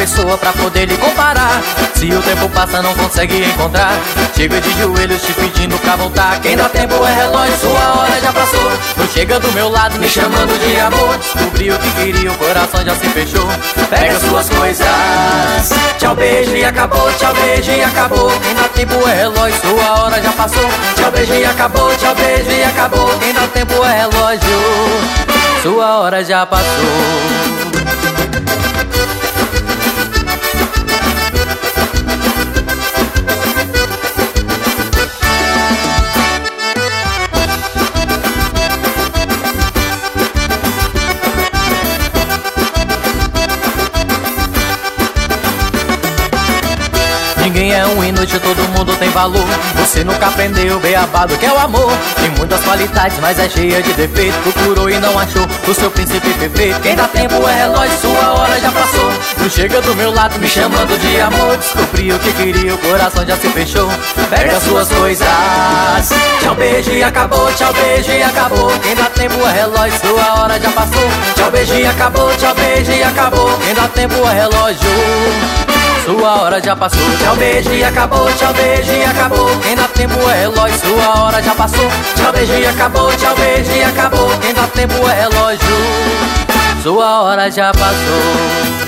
pessoa pra poder lhe comparar. Se o tempo passa não consegue encontrar, chega de joelhos te pedindo pra voltar. Quem dá tempo é relógio, sua hora já passou. Não chega do meu lado me chamando de amor. Descobri o que queria, o coração já se fechou. Pega suas coisas, tchau beijo e acabou. Tchau beijo e acabou. Quem dá tempo é relógio, sua hora já passou. Tchau beijo e acabou, tchau beijo e acabou. Quem dá tempo é relógio, sua hora já passou. Ninguém é um inútil, todo mundo tem valor. Você nunca aprendeu o beabado que é o amor. Tem muitas qualidades, mas é cheia de defeito. Procurou e não achou o seu príncipe perfeito. Quem dá tempo é relógio, sua hora já passou. Não chega do meu lado me chamando de amor. Descobri o que queria, o coração já se fechou. Pega suas coisas, tchau beijo e acabou. Tchau beijo e acabou. Quem dá tempo é relógio, sua hora já passou. Tchau beijo e acabou, tchau beijo e acabou. Quem dá tempo é relógio, sua hora já passou. Tchau beijo e acabou, tchau beijo e acabou. Quem dá tempo é relógio, sua hora já passou. Tchau beijo e acabou, tchau beijo e acabou. Quem dá tempo é relógio, sua hora já passou.